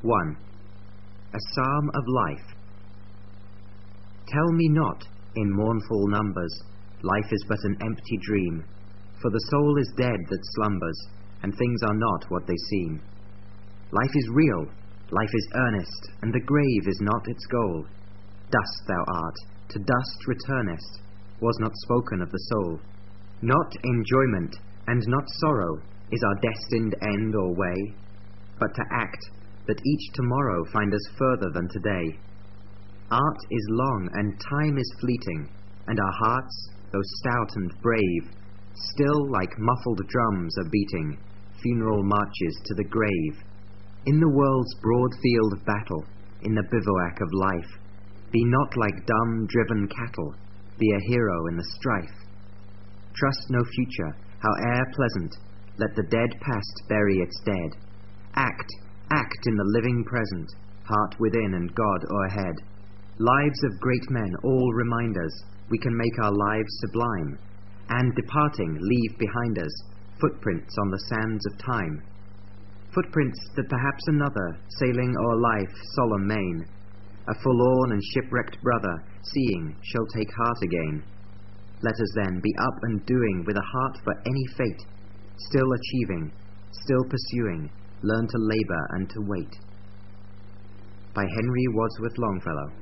1. A Psalm of Life. Tell me not, in mournful numbers, life is but an empty dream, for the soul is dead that slumbers, and things are not what they seem. Life is real, life is earnest, and the grave is not its goal. Dust thou art, to dust returnest, was not spoken of the soul. Not enjoyment, and not sorrow, is our destined end or way, but to act, that each tomorrow find us further than today. Art is long, and time is fleeting, and our hearts, though stout and brave, still like muffled drums are beating funeral marches to the grave. In the world's broad field of battle, in the bivouac of life, be not like dumb, driven cattle, be a hero in the strife. Trust no future, howe'er pleasant, let the dead past bury its dead. Act in the living present, heart within and God o'erhead. Lives of great men all remind us we can make our lives sublime, and departing leave behind us footprints on the sands of time. Footprints that perhaps another, sailing o'er life's solemn main, a forlorn and shipwrecked brother, seeing, shall take heart again. Let us then be up and doing with a heart for any fate, still achieving, still pursuing, learn to labour and to wait. By Henry Wadsworth Longfellow.